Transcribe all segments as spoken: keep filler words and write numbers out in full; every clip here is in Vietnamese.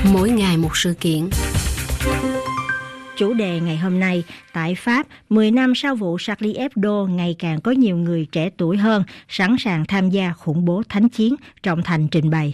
Mỗi ngày một sự kiện. Chủ đề ngày hôm nay, tại Pháp, mười năm sau vụ Charlie Hebdo, ngày càng có nhiều người trẻ tuổi hơn sẵn sàng tham gia khủng bố thánh chiến, Trọng Thành trình bày.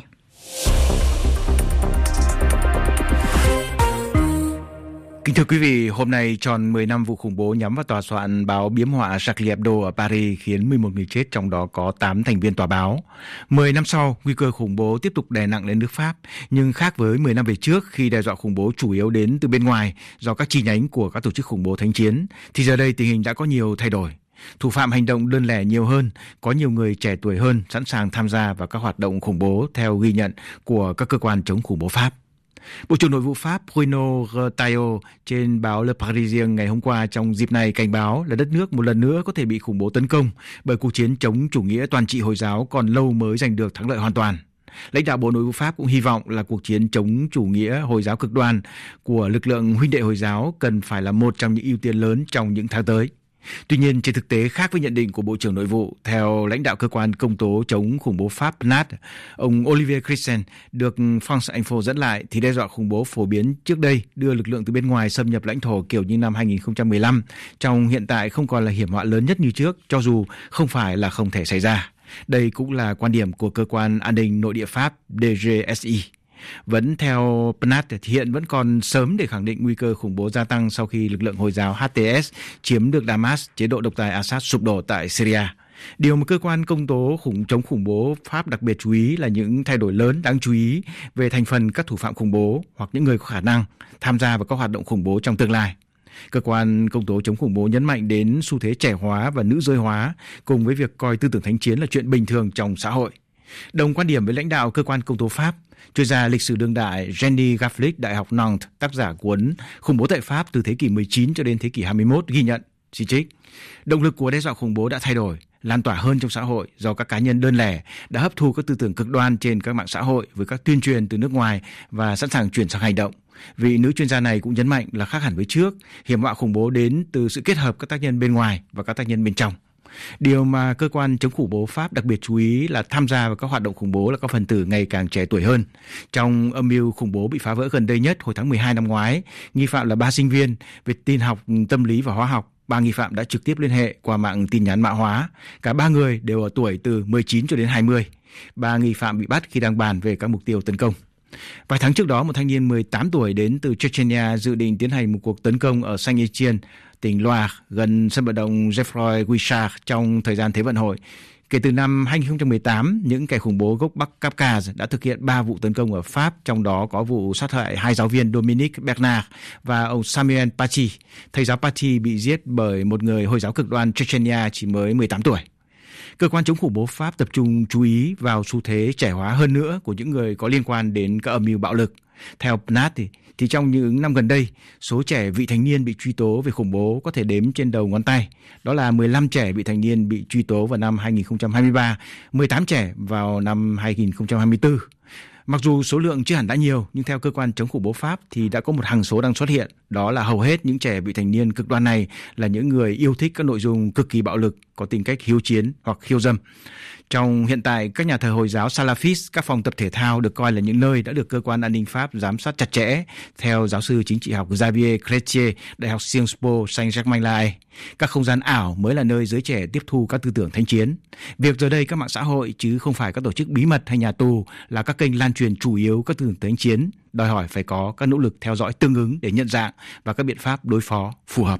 Kính thưa quý vị, hôm nay tròn mười năm vụ khủng bố nhắm vào tòa soạn báo biếm họa Charlie Hebdo ở Paris khiến mười một người chết, trong đó có tám thành viên tòa báo. mười năm sau, nguy cơ khủng bố tiếp tục đè nặng lên nước Pháp, nhưng khác với mười năm về trước khi đe dọa khủng bố chủ yếu đến từ bên ngoài do các chi nhánh của các tổ chức khủng bố thánh chiến, thì giờ đây tình hình đã có nhiều thay đổi. Thủ phạm hành động đơn lẻ nhiều hơn, có nhiều người trẻ tuổi hơn sẵn sàng tham gia vào các hoạt động khủng bố theo ghi nhận của các cơ quan chống khủng bố Pháp. Bộ trưởng Nội vụ Pháp Bruno Retailleau trên báo Le Parisien ngày hôm qua trong dịp này cảnh báo là đất nước một lần nữa có thể bị khủng bố tấn công bởi cuộc chiến chống chủ nghĩa toàn trị Hồi giáo còn lâu mới giành được thắng lợi hoàn toàn. Lãnh đạo Bộ Nội vụ Pháp cũng hy vọng là cuộc chiến chống chủ nghĩa Hồi giáo cực đoan của lực lượng huynh đệ Hồi giáo cần phải là một trong những ưu tiên lớn trong những tháng tới. Tuy nhiên, trên thực tế khác với nhận định của Bộ trưởng Nội vụ, theo lãnh đạo cơ quan công tố chống khủng bố Pháp pê en a tê, ông Olivier Christen được France Info dẫn lại thì đe dọa khủng bố phổ biến trước đây đưa lực lượng từ bên ngoài xâm nhập lãnh thổ kiểu như năm hai nghìn không trăm mười lăm, trong hiện tại không còn là hiểm họa lớn nhất như trước, cho dù không phải là không thể xảy ra. Đây cũng là quan điểm của cơ quan an ninh nội địa Pháp đê giê ét i. Vẫn theo pê en a tê thì hiện vẫn còn sớm để khẳng định nguy cơ khủng bố gia tăng sau khi lực lượng Hồi giáo hát tê ét chiếm được Damas, chế độ độc tài Assad sụp đổ tại Syria. Điều mà cơ quan công tố khủng chống khủng bố Pháp đặc biệt chú ý là những thay đổi lớn đáng chú ý về thành phần các thủ phạm khủng bố hoặc những người có khả năng tham gia vào các hoạt động khủng bố trong tương lai. Cơ quan công tố chống khủng bố nhấn mạnh đến xu thế trẻ hóa và nữ giới hóa cùng với việc coi tư tưởng thánh chiến là chuyện bình thường trong xã hội. Đồng quan điểm với lãnh đạo cơ quan công tố Pháp, chuyên gia lịch sử đương đại Jenny Gafflick, Đại học Nantes, tác giả cuốn Khủng bố tại Pháp từ thế kỷ mười chín cho đến thế kỷ hai mươi mốt ghi nhận, chỉ trích động lực của đe dọa khủng bố đã thay đổi, lan tỏa hơn trong xã hội do các cá nhân đơn lẻ đã hấp thu các tư tưởng cực đoan trên các mạng xã hội với các tuyên truyền từ nước ngoài và sẵn sàng chuyển sang hành động. Vị nữ chuyên gia này cũng nhấn mạnh là khác hẳn với trước, hiểm họa khủng bố đến từ sự kết hợp các tác nhân bên ngoài và các tác nhân bên trong. Điều mà cơ quan chống khủng bố Pháp đặc biệt chú ý là tham gia vào các hoạt động khủng bố là các phần tử ngày càng trẻ tuổi hơn. Trong âm mưu khủng bố bị phá vỡ gần đây nhất hồi tháng mười hai năm ngoái, nghi phạm là ba sinh viên về tin học, tâm lý và hóa học. Ba nghi phạm đã trực tiếp liên hệ qua mạng tin nhắn mã hóa. Cả ba người đều ở tuổi từ mười chín cho đến hai mươi. Ba nghi phạm bị bắt khi đang bàn về các mục tiêu tấn công. Vài tháng trước đó, một thanh niên mười tám tuổi đến từ Chechnya dự định tiến hành một cuộc tấn công ở Saint-Étienne, tỉnh Loire, gần sân vận động Geoffroy Guichard trong thời gian Thế vận hội. Kể từ năm hai nghìn không trăm mười tám, những kẻ khủng bố gốc Bắc Caucase đã thực hiện ba vụ tấn công ở Pháp, trong đó có vụ sát hại hai giáo viên Dominique Bernard và ông Samuel Paty. Thầy giáo Paty bị giết bởi một người Hồi giáo cực đoan Chechnya chỉ mới mười tám tuổi. Cơ quan chống khủng bố Pháp tập trung chú ý vào xu thế trẻ hóa hơn nữa của những người có liên quan đến các âm mưu bạo lực. Theo pê en a tê, thì trong những năm gần đây, số trẻ vị thành niên bị truy tố về khủng bố có thể đếm trên đầu ngón tay. Đó là mười lăm trẻ vị thành niên bị truy tố vào năm hai nghìn không trăm hai mươi ba, mười tám trẻ vào năm hai nghìn không trăm hai mươi tư. Mặc dù số lượng chưa hẳn đã nhiều, nhưng theo cơ quan chống khủng bố Pháp thì đã có một hằng số đang xuất hiện. Đó là hầu hết những trẻ vị thành niên cực đoan này là những người yêu thích các nội dung cực kỳ bạo lực, có tính cách hiếu chiến hoặc khiêu dâm. Trong hiện tại, các nhà thờ Hồi giáo Salafist, các phòng tập thể thao được coi là những nơi đã được cơ quan an ninh Pháp giám sát chặt chẽ, theo giáo sư chính trị học Xavier Chrétien, Đại học Sciences Po Saint-Germain-Laye. Các không gian ảo mới là nơi giới trẻ tiếp thu các tư tưởng thánh chiến. Việc giờ đây các mạng xã hội, chứ không phải các tổ chức bí mật hay nhà tù, là các kênh lan truyền chủ yếu các tư tưởng thánh chiến, đòi hỏi phải có các nỗ lực theo dõi tương ứng để nhận dạng và các biện pháp đối phó phù hợp.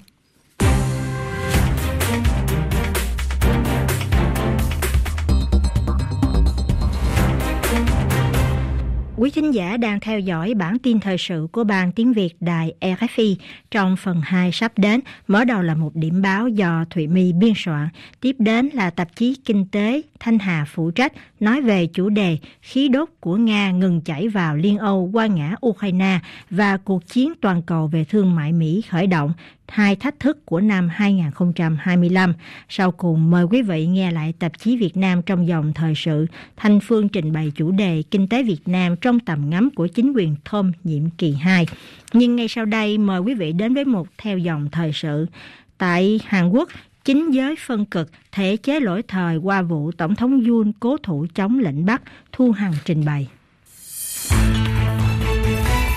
Quý thính giả đang theo dõi bản tin thời sự của Ban Tiếng Việt Đài rờ ép i. Trong phần hai sắp đến, mở đầu là một điểm báo do Thụy My biên soạn. Tiếp đến là tạp chí Kinh tế Thanh Hà phụ trách nói về chủ đề khí đốt của Nga ngừng chảy vào Liên Âu qua ngã Ukraine và cuộc chiến toàn cầu về thương mại Mỹ khởi động, hai thách thức của năm hai nghìn không trăm hai mươi lăm. Sau cùng mời quý vị nghe lại tạp chí Việt Nam trong dòng thời sự. Thanh Phương trình bày chủ đề Kinh tế Việt Nam trong tầm ngắm của chính quyền Trump nhiệm kỳ hai. Nhưng ngay sau đây mời quý vị đến với một theo dòng thời sự. Tại Hàn Quốc, chính giới phân cực thể chế lỗi thời qua vụ Tổng thống Yoon cố thủ chống lệnh bắt. Thu Hằng trình bày.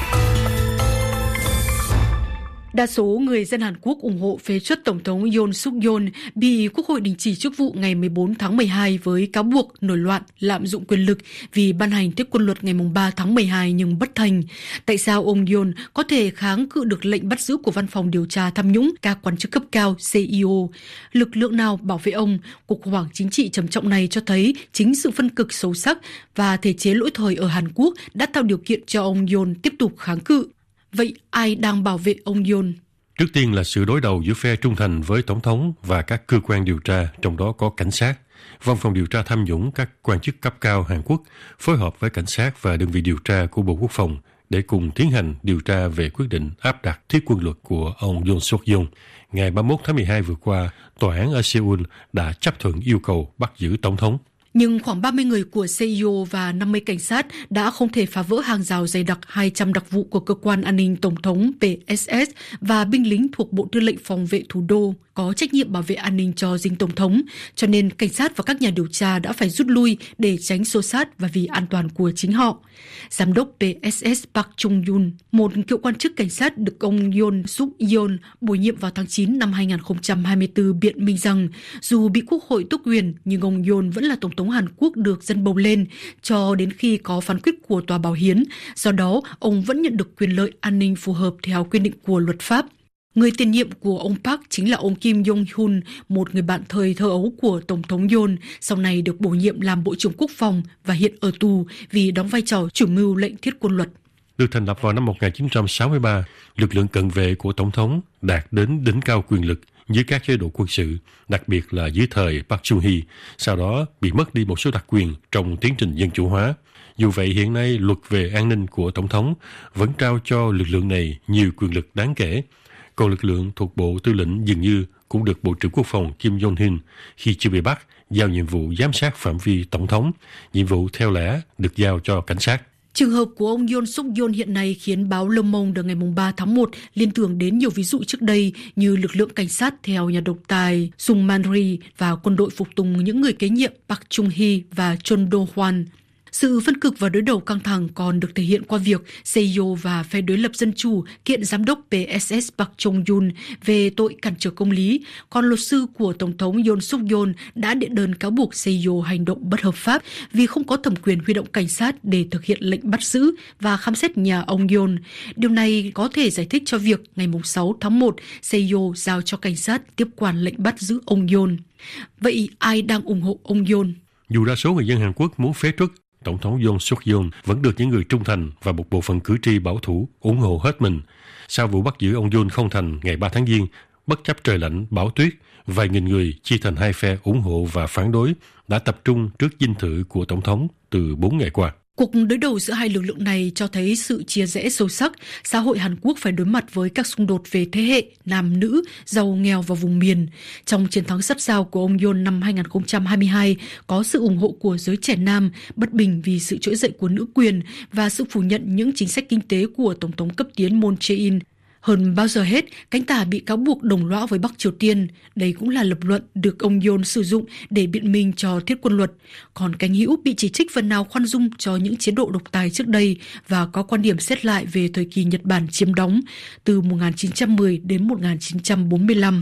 Đa số người dân Hàn Quốc ủng hộ phế truất Tổng thống Yoon suk yeol bị Quốc hội đình chỉ chức vụ ngày mười bốn tháng mười hai với cáo buộc nổi loạn, lạm dụng quyền lực vì ban hành thiết quân luật ngày ba tháng mười hai nhưng bất thành. Tại sao ông Yoon có thể kháng cự được lệnh bắt giữ của Văn phòng điều tra tham nhũng các quan chức cấp cao C E O? Lực lượng nào bảo vệ ông? Cuộc khủng hoảng chính trị trầm trọng này cho thấy chính sự phân cực sâu sắc và thể chế lỗi thời ở Hàn Quốc đã tạo điều kiện cho ông Yoon tiếp tục kháng cự. Vậy ai đang bảo vệ ông Yoon? Trước tiên là sự đối đầu giữa phe trung thành với Tổng thống và các cơ quan điều tra, trong đó có cảnh sát. Văn phòng điều tra tham nhũng các quan chức cấp cao Hàn Quốc phối hợp với cảnh sát và đơn vị điều tra của Bộ Quốc phòng để cùng tiến hành điều tra về quyết định áp đặt thiết quân luật của ông Yoon suk yeol. Ngày ba mươi mốt tháng mười hai vừa qua, tòa án ở Seoul đã chấp thuận yêu cầu bắt giữ Tổng thống. Nhưng khoảng ba mươi người của C E O và năm mươi cảnh sát đã không thể phá vỡ hàng rào dày đặc hai trăm đặc vụ của Cơ quan An ninh Tổng thống P S S và binh lính thuộc Bộ Tư lệnh Phòng vệ Thủ đô có trách nhiệm bảo vệ an ninh cho dinh Tổng thống, cho nên cảnh sát và các nhà điều tra đã phải rút lui để tránh xô xát và vì an toàn của chính họ. Giám đốc P S S Park Chung-yoon, một cựu quan chức cảnh sát được ông Yoon suk yeol bổ nhiệm vào tháng chín năm hai nghìn không trăm hai mươi tư biện minh rằng dù bị Quốc hội tước quyền nhưng ông Yoon vẫn là Tổng thống Hàn Quốc được dân bầu lên cho đến khi có phán quyết của Tòa Bảo hiến, do đó ông vẫn nhận được quyền lợi an ninh phù hợp theo quy định của luật pháp. Người tiền nhiệm của ông Park chính là ông Kim Jong-un, một người bạn thời thơ ấu của Tổng thống Yoon, sau này được bổ nhiệm làm Bộ trưởng Quốc phòng và hiện ở tù vì đóng vai trò chủ mưu lệnh thiết quân luật. Được thành lập vào năm một nghìn chín trăm sáu mươi ba, lực lượng cận vệ của Tổng thống đạt đến đỉnh cao quyền lực dưới các chế độ quân sự, đặc biệt là dưới thời Park Chung-hee, sau đó bị mất đi một số đặc quyền trong tiến trình dân chủ hóa. Dù vậy, hiện nay luật về an ninh của Tổng thống vẫn trao cho lực lượng này nhiều quyền lực đáng kể. Còn lực lượng thuộc Bộ Tư lệnh dường như cũng được Bộ trưởng Quốc phòng Kim Jong-un khi chưa bị bắt giao nhiệm vụ giám sát phạm vi Tổng thống, nhiệm vụ theo lẽ được giao cho cảnh sát. Trường hợp của ông Yoon suk yeol hiện nay khiến báo Le Monde ngày ba tháng một liên tưởng đến nhiều ví dụ trước đây như lực lượng cảnh sát theo nhà độc tài Sung Man-ri và quân đội phục tùng những người kế nhiệm Park Chung-hee và Chon Do-hwan. Sự phân cực và đối đầu căng thẳng còn được thể hiện qua việc C E O và phe đối lập dân chủ kiện giám đốc P S S Park Chung-yoon về tội cản trở công lý, còn luật sư của Tổng thống Yoon suk yeol đã đệ đơn cáo buộc C E O hành động bất hợp pháp vì không có thẩm quyền huy động cảnh sát để thực hiện lệnh bắt giữ và khám xét nhà ông Yoon. Điều này có thể giải thích cho việc ngày sáu tháng một, C E O giao cho cảnh sát tiếp quản lệnh bắt giữ ông Yoon. Vậy ai đang ủng hộ ông Yoon? Dù đa số người dân Hàn Quốc muốn phế truất, Tổng thống Yoon suk yeol vẫn được những người trung thành và một bộ phận cử tri bảo thủ ủng hộ hết mình. Sau vụ bắt giữ ông Yoon không thành ngày ba tháng Giêng, bất chấp trời lạnh, bão tuyết, vài nghìn người chia thành hai phe ủng hộ và phản đối đã tập trung trước dinh thự của Tổng thống từ bốn ngày qua. Cuộc đối đầu giữa hai lực lượng này cho thấy sự chia rẽ sâu sắc. Xã hội Hàn Quốc phải đối mặt với các xung đột về thế hệ, nam nữ, giàu nghèo và vùng miền. Trong chiến thắng sắt sao của ông Yoon năm hai nghìn không trăm hai mươi hai, có sự ủng hộ của giới trẻ nam, bất bình vì sự trỗi dậy của nữ quyền và sự phủ nhận những chính sách kinh tế của Tổng thống cấp tiến Moon Jae-in. Hơn bao giờ hết, cánh tả bị cáo buộc đồng lõa với Bắc Triều Tiên. Đây cũng là lập luận được ông Yoon sử dụng để biện minh cho thiết quân luật. Còn cánh hữu bị chỉ trích phần nào khoan dung cho những chế độ độc tài trước đây và có quan điểm xét lại về thời kỳ Nhật Bản chiếm đóng từ một nghìn chín trăm mười đến một nghìn chín trăm bốn mươi lăm.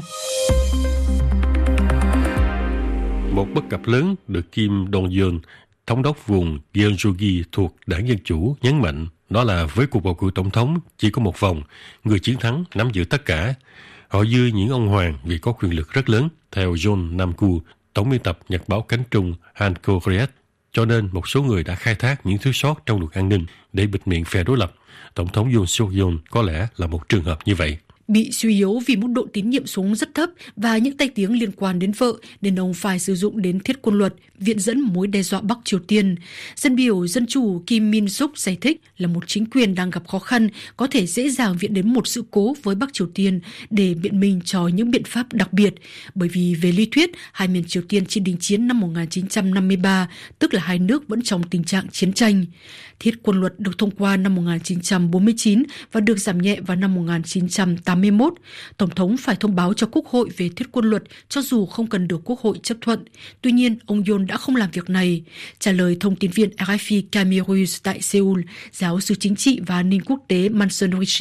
Một bất cập lớn được Kim Dong-yeon, thống đốc vùng Gyeonggi thuộc Đảng Dân Chủ, nhấn mạnh. Đó là với cuộc bầu cử tổng thống chỉ có một vòng, người chiến thắng nắm giữ tất cả. Họ dư những ông hoàng vì có quyền lực rất lớn, theo John Nam-ku, tổng biên tập nhật báo cánh trung Hankoreat. Cho nên một số người đã khai thác những thiếu sót trong luật an ninh để bịt miệng phe đối lập. Tổng thống Yoon suk yeol có lẽ là một trường hợp như vậy. Bị suy yếu vì mức độ tín nhiệm xuống rất thấp và những tai tiếng liên quan đến vợ nên ông phải sử dụng đến thiết quân luật, viện dẫn mối đe dọa Bắc Triều Tiên. Dân biểu Dân chủ Kim Min-suk giải thích là một chính quyền đang gặp khó khăn có thể dễ dàng viện đến một sự cố với Bắc Triều Tiên để biện minh cho những biện pháp đặc biệt. Bởi vì về lý thuyết, hai miền Triều Tiên chỉ đình chiến năm một nghìn chín trăm năm mươi ba, tức là hai nước vẫn trong tình trạng chiến tranh. Thiết quân luật được thông qua năm một nghìn chín trăm bốn mươi chín và được giảm nhẹ vào năm một nghìn chín trăm tám mươi mốt. Tổng thống phải thông báo cho Quốc hội về thiết quân luật cho dù không cần được Quốc hội chấp thuận. Tuy nhiên, ông Yoon đã không làm việc này. Trả lời thông tin viên R F I Camille Ruse tại Seoul, giáo sư chính trị và an ninh quốc tế Manson Rishi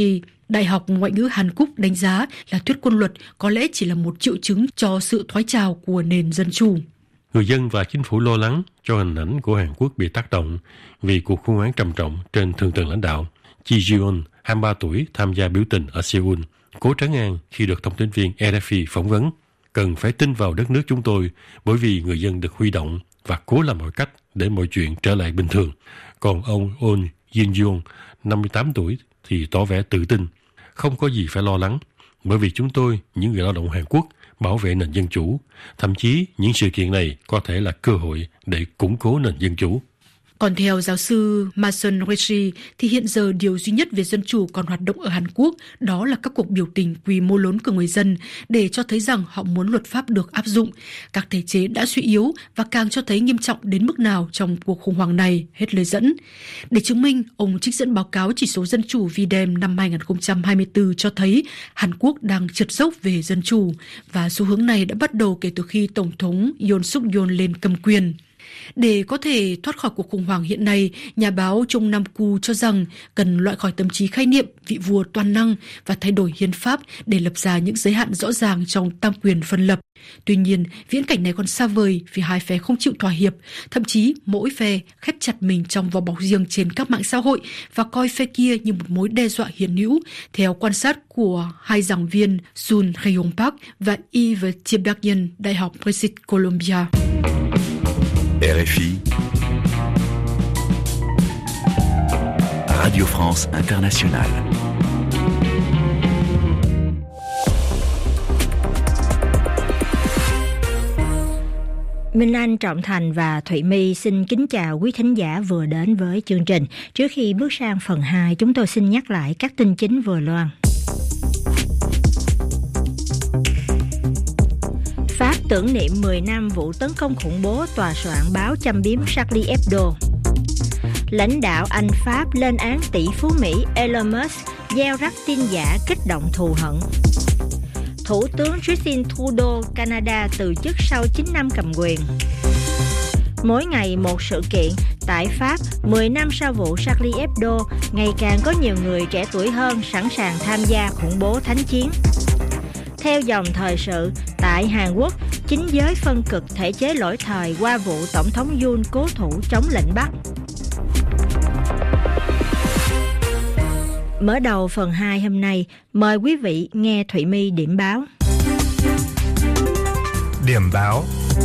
Đại học Ngoại ngữ Hàn Quốc đánh giá là thuyết quân luật có lẽ chỉ là một triệu chứng cho sự thoái trào của nền dân chủ. Người dân và chính phủ lo lắng cho hình ảnh của Hàn Quốc bị tác động vì cuộc khủng hoảng trầm trọng trên thượng tầng lãnh đạo. Ji Jeon, hai mươi ba tuổi, tham gia biểu tình ở Seoul, cố trấn an khi được thông tấn viên rờ ép i phỏng vấn. Cần phải tin vào đất nước chúng tôi bởi vì người dân được huy động và cố làm mọi cách để mọi chuyện trở lại bình thường. Còn ông On Jin-young, năm mươi tám tuổi, thì tỏ vẻ tự tin. Không có gì phải lo lắng, bởi vì chúng tôi, những người lao động Hàn Quốc, bảo vệ nền dân chủ. Thậm chí, những sự kiện này có thể là cơ hội để củng cố nền dân chủ. Còn theo giáo sư Mason Rishi thì hiện giờ điều duy nhất về dân chủ còn hoạt động ở Hàn Quốc đó là các cuộc biểu tình quy mô lớn của người dân để cho thấy rằng họ muốn luật pháp được áp dụng. Các thể chế đã suy yếu và càng cho thấy nghiêm trọng đến mức nào trong cuộc khủng hoảng này, hết lời dẫn. Để chứng minh, ông trích dẫn báo cáo chỉ số dân chủ vê đê em năm hai không hai tư cho thấy Hàn Quốc đang trượt dốc về dân chủ và xu hướng này đã bắt đầu kể từ khi Tổng thống Yoon Suk Yeol lên cầm quyền. Để có thể thoát khỏi cuộc khủng hoảng hiện nay, nhà báo Chung Nam-ku cho rằng cần loại khỏi tâm trí khái niệm vị vua toàn năng và thay đổi hiến pháp để lập ra những giới hạn rõ ràng trong tam quyền phân lập. Tuy nhiên, viễn cảnh này còn xa vời vì hai phe không chịu thỏa hiệp, thậm chí mỗi phe khép chặt mình trong vỏ bọc riêng trên các mạng xã hội và coi phe kia như một mối đe dọa hiện hữu, theo quan sát của hai giảng viên Sun Hyung Park và Yves Tiebergen, Đại học British Columbia. rờ ép i Radio France Internationale. Minh Anh, Trọng Thành và Thụy My xin kính chào quý thính giả vừa đến với chương trình. Trước khi bước sang phần hai, chúng tôi xin nhắc lại các tin chính vừa loan. Pháp tưởng niệm mười năm vụ tấn công khủng bố tòa soạn báo châm biếm Charlie Hebdo. Lãnh đạo Anh Pháp lên án tỷ phú Mỹ Elon Musk gieo rắc tin giả kích động thù hận. Thủ tướng Justin Trudeau Canada từ chức sau chín năm cầm quyền. Mỗi ngày một sự kiện, tại Pháp, mười năm sau vụ Charlie Hebdo, ngày càng có nhiều người trẻ tuổi hơn sẵn sàng tham gia khủng bố thánh chiến. Theo dòng thời sự, tại Hàn Quốc, chính giới phân cực thể chế lỗi thời qua vụ Tổng thống Yoon cố thủ chống lệnh bắt. Mở đầu phần hai hôm nay, mời quý vị nghe Thụy My điểm báo. Điểm báo.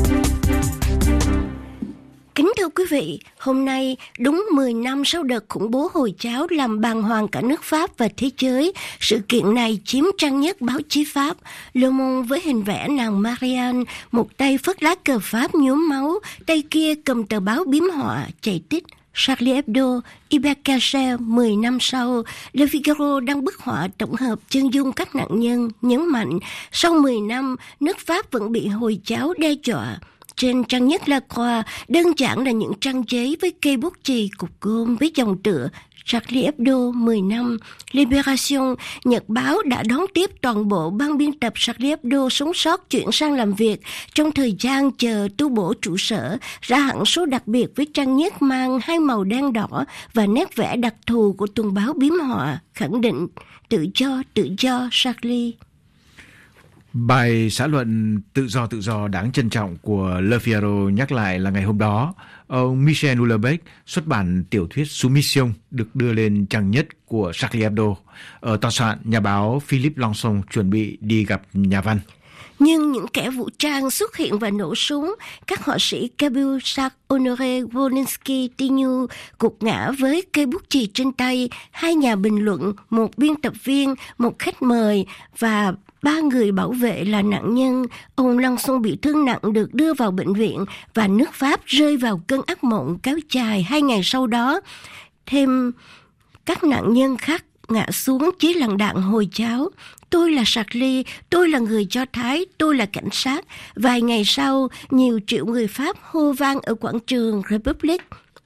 Kính thưa quý vị, hôm nay đúng mười năm sau đợt khủng bố Hồi giáo làm bàng hoàng cả nước Pháp và thế giới, sự kiện này chiếm trang nhất báo chí Pháp. Le Monde với hình vẽ nàng Marianne, một tay phất lá cờ Pháp nhuốm máu, tay kia cầm tờ báo biếm họa chạy tích Charlie Hebdo, Ibercacher mười năm sau. Le Figaro đăng bức họa tổng hợp chân dung các nạn nhân, nhấn mạnh sau mười năm, nước Pháp vẫn bị Hồi giáo đe dọa. Trên trang nhất La Croix đơn giản là những trang giấy với cây bút chì cục gôm với dòng tựa Charlie Hebdo mười năm. Libération, nhật báo đã đón tiếp toàn bộ ban biên tập Charlie Hebdo sống sót chuyển sang làm việc trong thời gian chờ tu bổ trụ sở, ra hẳn số đặc biệt với trang nhất mang hai màu đen đỏ và nét vẽ đặc thù của tuần báo biếm họa, khẳng định tự do, tự do Charlie. Bài xã luận tự do tự do đáng trân trọng của Le Figaro nhắc lại là ngày hôm đó, ông Michel Houellebecq xuất bản tiểu thuyết Soumission được đưa lên trang nhất của Charlie Hebdo. Ở tòa soạn, nhà báo Philippe Lançon chuẩn bị đi gặp nhà văn. Nhưng những kẻ vũ trang xuất hiện và nổ súng, các họa sĩ Cabu, Sark, Honoré, Volinsky, Tignou gục ngã với cây bút chì trên tay, hai nhà bình luận, một biên tập viên, một khách mời và ba người bảo vệ là nạn nhân. Ông Lançon bị thương nặng được đưa vào bệnh viện và nước Pháp rơi vào cơn ác mộng kéo dài hai ngày sau đó. Thêm các nạn nhân khác ngã xuống dưới làn đạn Hồi giáo. Tôi là Charlie, tôi là người Do Thái, tôi là cảnh sát. Vài ngày sau, nhiều triệu người Pháp hô vang ở quảng trường Republic.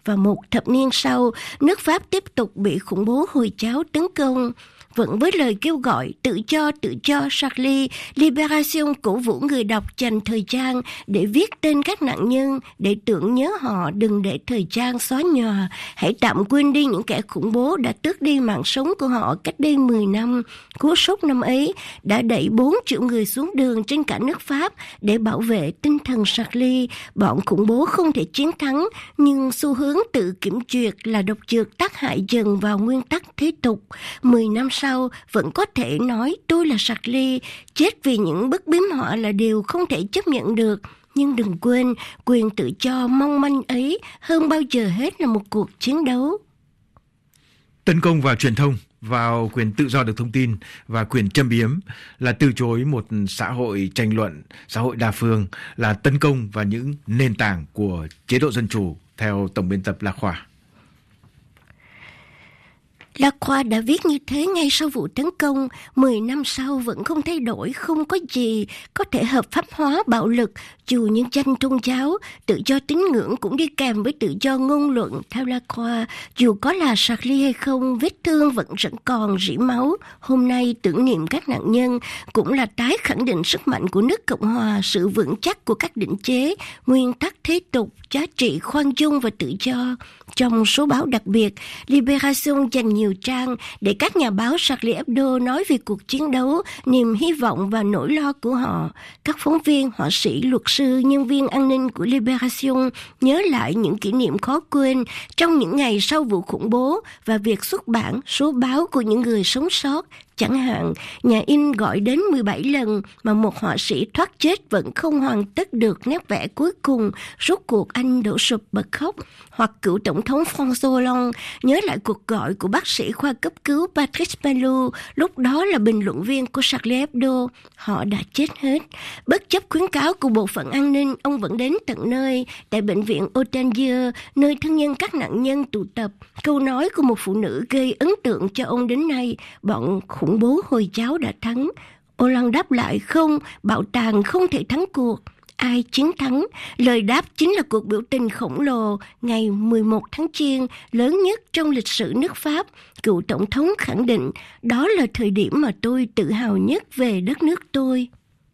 và một thập niên sau, nước Pháp tiếp tục bị khủng bố Hồi giáo tấn công. Vẫn với lời kêu gọi tự do, tự do Charlie, Libération cổ vũ người đọc dành thời gian để viết tên các nạn nhân, để tưởng nhớ họ, đừng để thời gian xóa nhòa. Hãy tạm quên đi những kẻ khủng bố đã tước đi mạng sống của họ cách đây mười năm. Cú sốc năm ấy đã đẩy bốn triệu người xuống đường trên cả nước Pháp để bảo vệ tinh thần Charlie. Bọn khủng bố không thể chiến thắng, nhưng xu hướng tự kiểm duyệt là độc dược tác hại dần vào nguyên tắc thế tục. Mười năm sau, Sau, vẫn có thể nói tôi là Charlie, chết vì những bức biếm họa là điều không thể chấp nhận được. Nhưng đừng quên, quyền tự do mong manh ấy hơn bao giờ hết là một cuộc chiến đấu. Tấn công vào truyền thông, vào quyền tự do được thông tin và quyền châm biếm là từ chối một xã hội tranh luận, xã hội đa phương, là tấn công vào những nền tảng của chế độ dân chủ, theo Tổng biên tập Lacroix. Lacroix đã viết như thế ngay sau vụ tấn công, mười năm sau vẫn không thay đổi, không có gì có thể hợp pháp hóa bạo lực, dù những danh tôn giáo, tự do tín ngưỡng cũng đi kèm với tự do ngôn luận. Theo Lacroix, dù có là Charlie hay không, vết thương vẫn vẫn còn rỉ máu. Hôm nay tưởng niệm các nạn nhân cũng là tái khẳng định sức mạnh của nước Cộng hòa, sự vững chắc của các định chế, nguyên tắc thế tục, giá trị khoan dung và tự do. Trong số báo đặc biệt, Libération dành nhiều trang để các nhà báo Charlie Hebdo nói về cuộc chiến đấu, niềm hy vọng và nỗi lo của họ. Các phóng viên, họa sĩ, luật sư, nhân viên an ninh của Libération nhớ lại những kỷ niệm khó quên trong những ngày sau vụ khủng bố và việc xuất bản số báo của những người sống sót. Chẳng hạn, nhà in gọi đến mười bảy lần mà một họa sĩ thoát chết vẫn không hoàn tất được nét vẽ cuối cùng, rốt cuộc anh đổ sụp bật khóc. Hoặc cựu Tổng thống François Hollande nhớ lại cuộc gọi của bác sĩ khoa cấp cứu Patrice Ballou, lúc đó là bình luận viên của Charlie Hebdo. Họ đã chết hết. Bất chấp khuyến cáo của bộ phận an ninh, ông vẫn đến tận nơi, tại bệnh viện Hôtel-Dieu, nơi thân nhân các nạn nhân tụ tập. Câu nói của một phụ nữ gây ấn tượng cho ông đến nay: bọn khủng bố Hồi giáo đã thắng. Hollande đáp lại: không, bạo tàng không thể thắng cuộc. Ai chiến thắng? Lời đáp chính là cuộc biểu tình khổng lồ ngày mười một tháng Giêng, lớn nhất trong lịch sử nước Pháp. Cựu Tổng thống khẳng định, đó là thời điểm mà tôi tự hào nhất về đất nước tôi.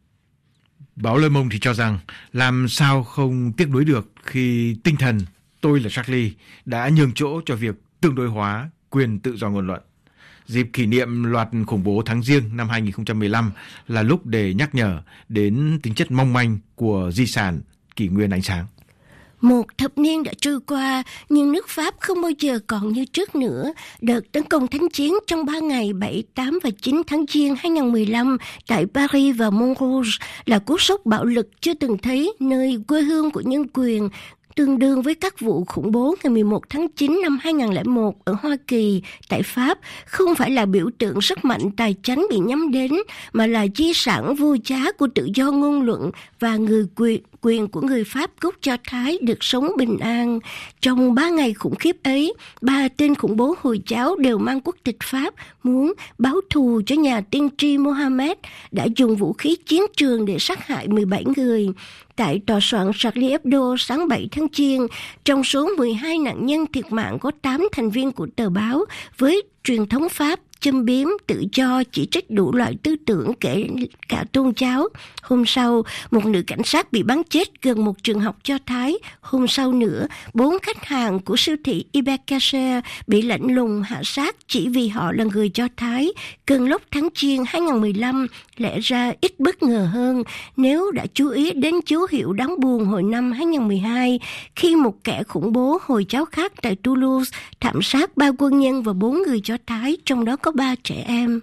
Báo Le Monde thì cho rằng, làm sao không tiếc nuối được khi tinh thần tôi là Charlie đã nhường chỗ cho việc tương đối hóa quyền tự do ngôn luận. Dịp kỷ niệm loạt khủng bố tháng Giêng năm hai nghìn không trăm mười lăm là lúc để nhắc nhở đến tính chất mong manh của di sản kỷ nguyên ánh sáng. Một thập niên đã trôi qua, nhưng nước Pháp không bao giờ còn như trước nữa. Đợt tấn công thánh chiến trong ba ngày bảy, tám và chín tháng Giêng hai nghìn không trăm mười lăm tại Paris và Montrouge là cú sốc bạo lực chưa từng thấy, nơi quê hương của nhân quyền, tương đương với các vụ khủng bố ngày mười một tháng chín năm hai nghìn không trăm lẻ một ở Hoa Kỳ. Tại Pháp, không phải là biểu tượng sức mạnh tài chánh bị nhắm đến, mà là di sản vô giá của tự do ngôn luận và người quyền, quyền của người Pháp gốc Do Thái được sống bình an. Trong ba ngày khủng khiếp ấy, ba tên khủng bố Hồi giáo đều mang quốc tịch Pháp, muốn báo thù cho nhà tiên tri Mohammed đã dùng vũ khí chiến trường để sát hại mười bảy người. Tại tòa soạn Charlie Hebdo sáng bảy tháng Giêng, trong số mười hai nạn nhân thiệt mạng có tám thành viên của tờ báo với truyền thống Pháp, châm biếm, tự do, chỉ trích đủ loại tư tưởng kể cả tôn giáo. Hôm sau, một nữ cảnh sát bị bắn chết gần một trường học Do Thái. Hôm sau nữa, bốn khách hàng của siêu thị Ibercacher bị lạnh lùng hạ sát chỉ vì họ là người Do Thái. Cơn lốc tháng Giêng hai nghìn không trăm mười lăm lẽ ra ít bất ngờ hơn nếu đã chú ý đến dấu hiệu đáng buồn hồi năm hai nghìn không trăm mười hai, khi một kẻ khủng bố Hồi giáo khác tại Toulouse thảm sát ba quân nhân và bốn người Do Thái, trong đó có ba trẻ em.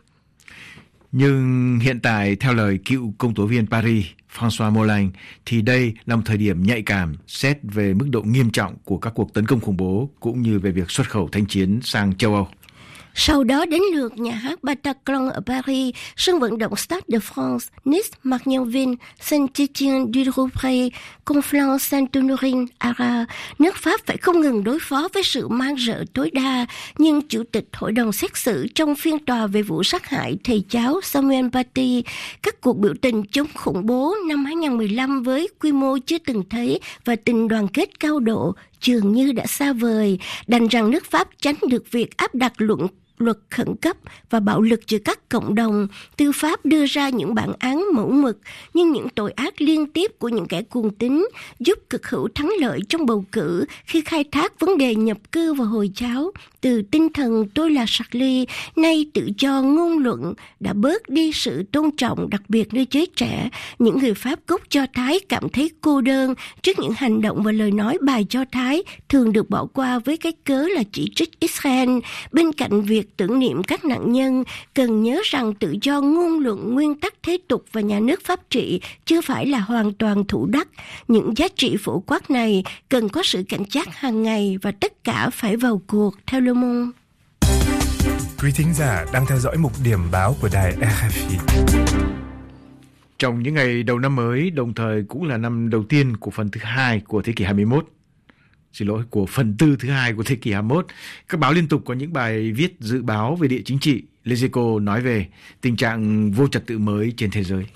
Nhưng hiện tại, theo lời cựu công tố viên Paris François Molin, thì đây là một thời điểm nhạy cảm xét về mức độ nghiêm trọng của các cuộc tấn công khủng bố cũng như về việc xuất khẩu thanh chiến sang châu Âu. Sau đó đến lượt nhà hát Bataclan ở Paris, sân vận động Stade de France, Nice, Margnanville, Saint-Étienne-du-Rouvray, Conflans, Saint-Honorine, Arras. Nước Pháp phải không ngừng đối phó với sự man rợ tối đa, nhưng Chủ tịch Hội đồng xét xử trong phiên tòa về vụ sát hại thầy giáo Samuel Paty, các cuộc biểu tình chống khủng bố năm hai nghìn không trăm mười lăm với quy mô chưa từng thấy và tình đoàn kết cao độ, dường như đã xa vời, đành rằng nước Pháp tránh được việc áp đặt luận luật khẩn cấp và bạo lực giữa các cộng đồng. Tư pháp đưa ra những bản án mẫu mực, nhưng những tội ác liên tiếp của những kẻ cuồng tín giúp cực hữu thắng lợi trong bầu cử khi khai thác vấn đề nhập cư và Hồi giáo. Từ tinh thần tôi là Charlie, nay tự do ngôn luận đã bớt đi sự tôn trọng, đặc biệt nơi giới trẻ. Những người Pháp gốc Do Thái cảm thấy cô đơn trước những hành động và lời nói bài Do Thái thường được bỏ qua với cái cớ là chỉ trích Israel. Bên cạnh việc tưởng niệm các nạn nhân, cần nhớ rằng tự do ngôn luận, nguyên tắc thế tục và nhà nước pháp trị chưa phải là hoàn toàn thủ đắc. Những giá trị phổ quát này cần có sự cảnh giác hàng ngày và tất cả phải vào cuộc, theo Le Monde. Quý thính giả đang theo dõi mục điểm báo của đài rờ ép i. Trong những ngày đầu năm mới, đồng thời cũng là năm đầu tiên của phần thứ hai của thế kỷ hai mươi mốt. Xin lỗi, của phần tư thứ hai của thế kỷ hai mươi mốt. Các báo liên tục có những bài viết dự báo về địa chính trị. Les Echos nói về tình trạng vô trật tự mới trên thế giới.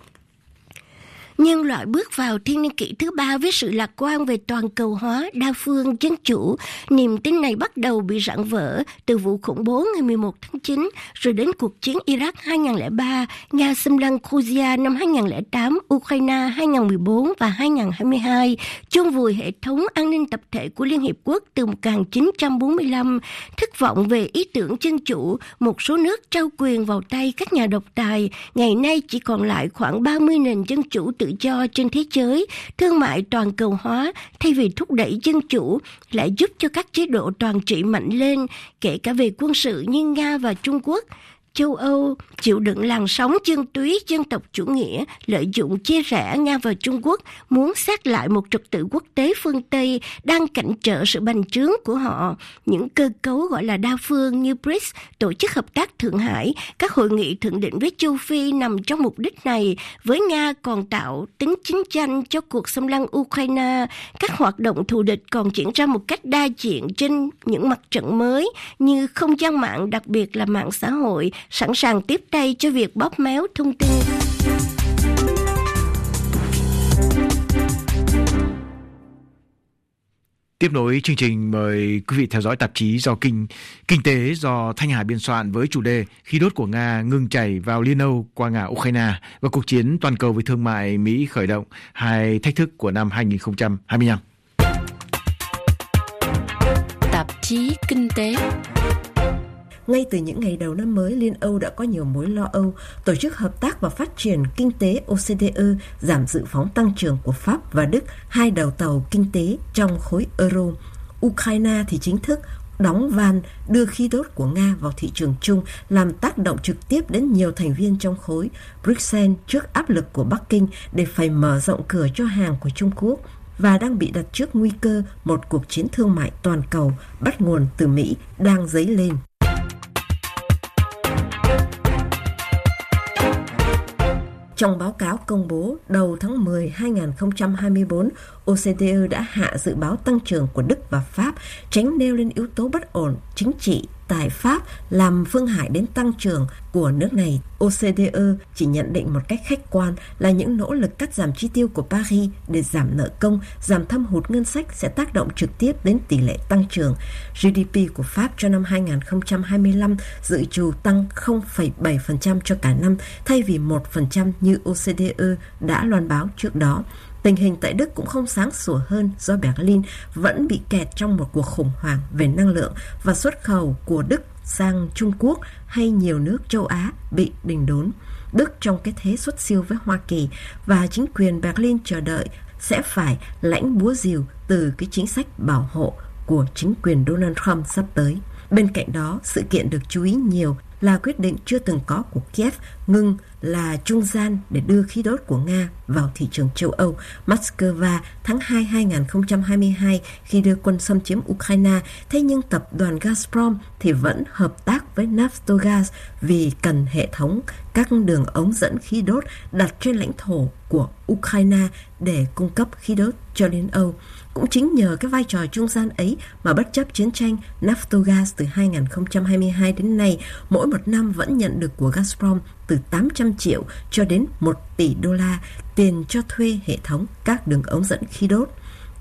Nhân loại bước vào thiên niên kỷ thứ ba với sự lạc quan về toàn cầu hóa, đa phương, dân chủ. Niềm tin này bắt đầu bị rạn vỡ từ vụ khủng bố ngày mười một tháng chín, rồi đến cuộc chiến Iraq hai không không ba, Nga xâm lăng Georgia năm hai không không tám, Ukraine hai không một bốn và hai không hai hai, chôn vùi hệ thống an ninh tập thể của Liên Hiệp Quốc từ một nghìn chín trăm bốn mươi lăm, thất vọng về ý tưởng dân chủ, một số nước trao quyền vào tay các nhà độc tài. Ngày nay chỉ còn lại khoảng ba mươi nền dân chủ tự do trên thế giới. Thương mại toàn cầu hóa thay vì thúc đẩy dân chủ lại giúp cho các chế độ toàn trị mạnh lên, kể cả về quân sự như Nga và Trung Quốc. Châu Âu chịu đựng làn sóng dân túy dân tộc chủ nghĩa, lợi dụng chia rẽ Nga và Trung Quốc, muốn xét lại một trật tự quốc tế phương Tây đang cản trở sự bành trướng của họ. Những cơ cấu gọi là đa phương như bê rê i cs, Tổ chức Hợp tác Thượng Hải, các hội nghị thượng đỉnh với châu Phi nằm trong mục đích này. Với Nga còn tạo tính chiến tranh cho cuộc xâm lăng Ukraine, các hoạt động thù địch còn diễn ra một cách đa diện trên những mặt trận mới như không gian mạng, đặc biệt là mạng xã hội, sẵn sàng tiếp tay cho việc bóp méo thông tin. Tiếp nối chương trình, mời quý vị theo dõi tạp chí do kinh kinh tế do Thanh Hải biên soạn với chủ đề Khí đốt của Nga ngừng chảy vào Liên Âu qua ngả Ukraine và cuộc chiến toàn cầu với thương mại Mỹ khởi động, hai thách thức của năm hai không hai lăm. Tạp chí kinh tế. Ngay từ những ngày đầu năm mới, Liên Âu đã có nhiều mối lo âu. Tổ chức Hợp tác và Phát triển Kinh tế O C D E giảm dự phóng tăng trưởng của Pháp và Đức, hai đầu tàu kinh tế trong khối Euro. Ukraine thì chính thức đóng van đưa khí đốt của Nga vào thị trường chung, làm tác động trực tiếp đến nhiều thành viên trong khối. Bruxelles trước áp lực của Bắc Kinh để phải mở rộng cửa cho hàng của Trung Quốc và đang bị đặt trước nguy cơ một cuộc chiến thương mại toàn cầu bắt nguồn từ Mỹ đang dấy lên. Trong báo cáo công bố đầu tháng mười hai nghìn không trăm hai mươi tư, O C D E đã hạ dự báo tăng trưởng của Đức và Pháp, tránh nêu lên yếu tố bất ổn chính trị tại Pháp làm phương hại đến tăng trưởng của nước này. O C D E chỉ nhận định một cách khách quan là những nỗ lực cắt giảm chi tiêu của Paris để giảm nợ công, giảm thâm hụt ngân sách sẽ tác động trực tiếp đến tỷ lệ tăng trưởng. G D P của Pháp cho năm hai nghìn không trăm hai mươi lăm dự trù tăng không phẩy bảy phần trăm cho cả năm thay vì một phần trăm như O C D E đã loan báo trước đó. Tình hình tại Đức cũng không sáng sủa hơn do Berlin vẫn bị kẹt trong một cuộc khủng hoảng về năng lượng và xuất khẩu của Đức sang Trung Quốc hay nhiều nước châu Á bị đình đốn. Đức trong cái thế xuất siêu với Hoa Kỳ và chính quyền Berlin chờ đợi sẽ phải lãnh búa rìu từ cái chính sách bảo hộ của chính quyền Donald Trump sắp tới. Bên cạnh đó, sự kiện được chú ý nhiều là quyết định chưa từng có của Kiev ngừng là trung gian để đưa khí đốt của Nga vào thị trường châu Âu. Moscow tháng hai hai nghìn không trăm hai mươi hai khi đưa quân xâm chiếm Ukraine, thế nhưng tập đoàn Gazprom thì vẫn hợp tác với Naftogaz vì cần hệ thống các đường ống dẫn khí đốt đặt trên lãnh thổ của Ukraine để cung cấp khí đốt cho Liên Âu. Cũng chính nhờ cái vai trò trung gian ấy mà bất chấp chiến tranh, Naftogaz từ hai nghìn không trăm hai mươi hai đến nay mỗi một năm vẫn nhận được của Gazprom từ tám trăm triệu cho đến một tỷ đô la tiền cho thuê hệ thống các đường ống dẫn khí đốt.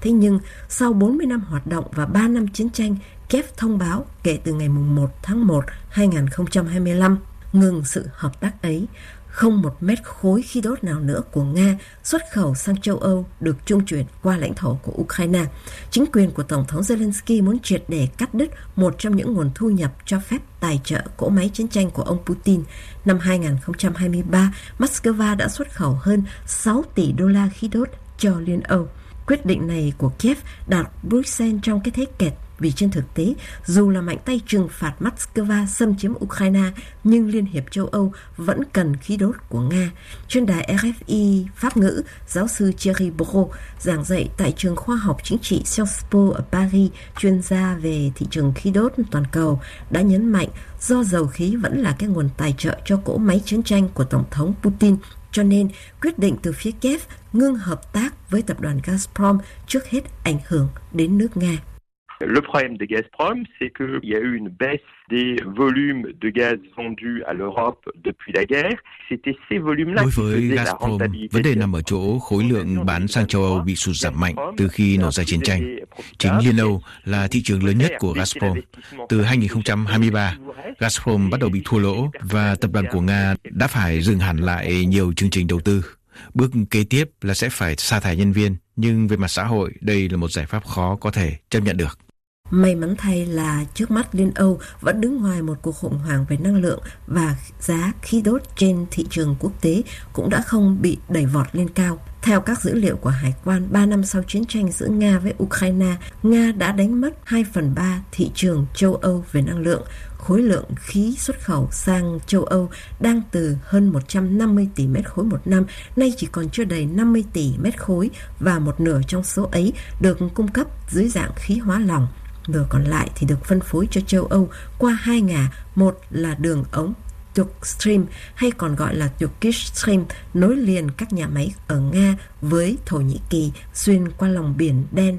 Thế nhưng, sau bốn mươi năm hoạt động và ba năm chiến tranh, Kiev thông báo kể từ ngày một tháng một năm hai nghìn không trăm hai mươi lăm ngừng sự hợp tác ấy. Không một mét khối khí đốt nào nữa của Nga xuất khẩu sang châu Âu được trung chuyển qua lãnh thổ của Ukraine. Chính quyền của Tổng thống Zelensky muốn triệt để cắt đứt một trong những nguồn thu nhập cho phép tài trợ cỗ máy chiến tranh của ông Putin. Năm hai nghìn không trăm hai mươi ba, Moscow đã xuất khẩu hơn sáu tỷ đô la khí đốt cho Liên Âu. Quyết định này của Kiev đặt Bruxelles trong cái thế kẹt, vì trên thực tế, dù là mạnh tay trừng phạt Moscow xâm chiếm Ukraine, nhưng Liên hiệp châu Âu vẫn cần khí đốt của Nga. Trên đài rờ ép i Pháp ngữ, giáo sư Thierry Bro, giảng dạy tại trường khoa học chính trị Sciences Po ở Paris, chuyên gia về thị trường khí đốt toàn cầu, đã nhấn mạnh do dầu khí vẫn là cái nguồn tài trợ cho cỗ máy chiến tranh của Tổng thống Putin, cho nên quyết định từ phía Kiev ngưng hợp tác với tập đoàn Gazprom trước hết ảnh hưởng đến nước Nga. Le problème de Gazprom, c'est qu'il y a eu une baisse des volumes de gaz vendus à l'Europe depuis la guerre. C'était ces volumes-là Đối qui với faisaient la Gazprom, rentabilité. vấn đề nằm ở chỗ khối lượng bán sang châu Âu bị sụt giảm mạnh từ khi nổ ra chiến tranh. Chính Liên Âu là thị trường lớn nhất của Gazprom. Từ hai nghìn không trăm hai mươi ba, Gazprom bắt đầu bị thua lỗ và tập đoàn của Nga đã phải dừng hẳn lại nhiều chương trình đầu tư. Bước kế tiếp là sẽ phải sa thải nhân viên, nhưng về mặt xã hội, đây là một giải pháp khó có thể chấp nhận được. May mắn thay là trước mắt Liên Âu vẫn đứng ngoài một cuộc khủng hoảng về năng lượng và giá khí đốt trên thị trường quốc tế cũng đã không bị đẩy vọt lên cao. Theo các dữ liệu của Hải quan, ba năm sau chiến tranh giữa Nga với Ukraine, Nga đã đánh mất hai phần ba thị trường châu Âu về năng lượng. Khối lượng khí xuất khẩu sang châu Âu đang từ hơn một trăm năm mươi tỷ mét khối một năm, nay chỉ còn chưa đầy năm mươi tỷ mét khối và một nửa trong số ấy được cung cấp dưới dạng khí hóa lỏng. Nửa còn lại thì được phân phối cho châu Âu qua hai ngả, một là đường ống Turk Stream hay còn gọi là Turkish Stream nối liền các nhà máy ở Nga với Thổ Nhĩ Kỳ xuyên qua lòng biển Đen,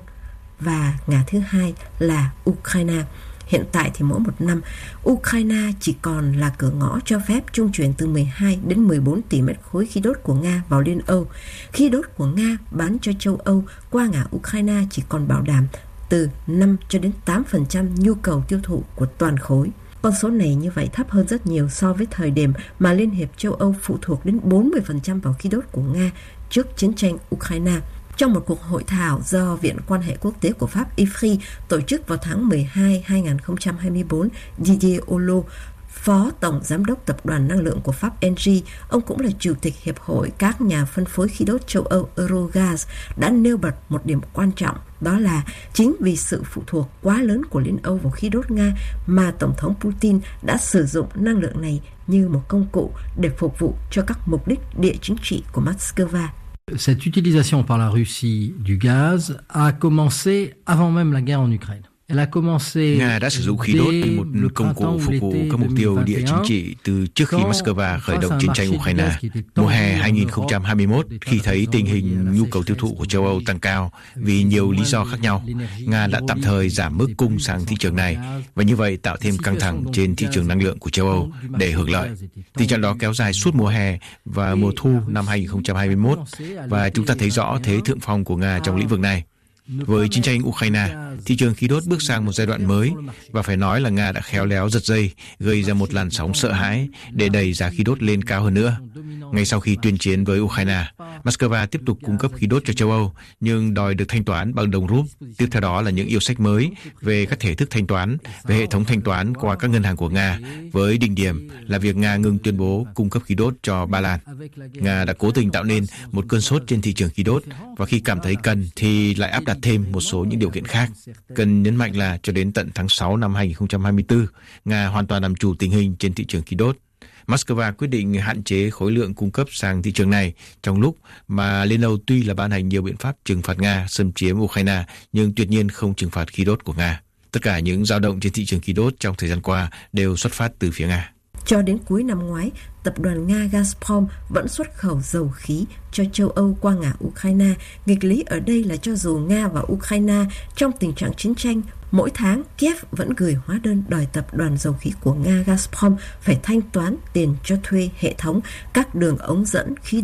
và ngả thứ hai là Ukraine. Hiện tại thì mỗi một năm, Ukraine chỉ còn là cửa ngõ cho phép trung chuyển từ mười hai đến mười bốn tỷ mét khối khí đốt của Nga vào Liên Âu. Khí đốt của Nga bán cho châu Âu qua ngả Ukraine chỉ còn bảo đảm từ năm cho đến tám phần trăm nhu cầu tiêu thụ của toàn khối. Con số này như vậy thấp hơn rất nhiều so với thời điểm mà Liên hiệp châu Âu phụ thuộc đến bốn mươi phần trăm vào khí đốt của Nga trước chiến tranh Ukraine. Trong một cuộc hội thảo do Viện Quan hệ Quốc tế của Pháp I F R I tổ chức vào tháng mười hai năm hai nghìn không trăm hai mươi bốn, Didier Hollot, Phó Tổng Giám đốc Tập đoàn Năng lượng của Pháp Engie, ông cũng là Chủ tịch Hiệp hội các nhà phân phối khí đốt châu Âu Eurogaz, đã nêu bật một điểm quan trọng, đó là chính vì sự phụ thuộc quá lớn của Liên Âu vào khí đốt Nga mà Tổng thống Putin đã sử dụng năng lượng này như một công cụ để phục vụ cho các mục đích địa chính trị của Moscow. Cette utilisation par la Russie du gaz a commencé avant même la guerre en Ukraine. Nga đã sử dụng khí đốt như một công cụ phục vụ các mục tiêu địa chính trị từ trước khi Moscow khởi động chiến tranh Ukraine. Mùa hè hai nghìn không trăm hai mươi mốt, khi thấy tình hình nhu cầu tiêu thụ của châu Âu tăng cao vì nhiều lý do khác nhau, Nga đã tạm thời giảm mức cung sang thị trường này và như vậy tạo thêm căng thẳng trên thị trường năng lượng của châu Âu để hưởng lợi. Tình trạng đó kéo dài suốt mùa hè và mùa thu năm hai nghìn không trăm hai mươi mốt và chúng ta thấy rõ thế thượng phong của Nga trong lĩnh vực này. Với chiến tranh Ukraine, thị trường khí đốt bước sang một giai đoạn mới và phải nói là Nga đã khéo léo giật dây, gây ra một làn sóng sợ hãi để đẩy giá khí đốt lên cao hơn nữa. Ngay sau khi tuyên chiến với Ukraine, Moscow tiếp tục cung cấp khí đốt cho châu Âu nhưng đòi được thanh toán bằng đồng rúp. Tiếp theo đó là những yêu sách mới về các thể thức thanh toán, về hệ thống thanh toán qua các ngân hàng của Nga, với đỉnh điểm là việc Nga ngừng tuyên bố cung cấp khí đốt cho Ba Lan. Nga đã cố tình tạo nên một cơn sốt trên thị trường khí đốt và khi cảm thấy cần thì lại áp đặt thêm một số những điều kiện khác. Cần nhấn mạnh là cho đến tận tháng sáu năm hai nghìn không trăm hai mươi tư, Nga hoàn toàn làm chủ tình hình trên thị trường khí đốt. Moscow quyết định hạn chế khối lượng cung cấp sang thị trường này trong lúc mà Liên Âu tuy là ban hành nhiều biện pháp trừng phạt Nga xâm chiếm Ukraine nhưng tuyệt nhiên không trừng phạt khí đốt của Nga. Tất cả những dao động trên thị trường khí đốt trong thời gian qua đều xuất phát từ phía Nga. Cho đến cuối năm ngoái, tập đoàn Nga Gazprom vẫn xuất khẩu dầu khí cho châu Âu qua ngả Ukraine. Nghịch lý ở đây là cho dù Nga và Ukraine trong tình trạng chiến tranh, mỗi tháng Kiev vẫn gửi hóa đơn đòi tập đoàn dầu khí của Nga Gazprom phải thanh toán tiền cho thuê hệ thống các đường ống dẫn khí đốt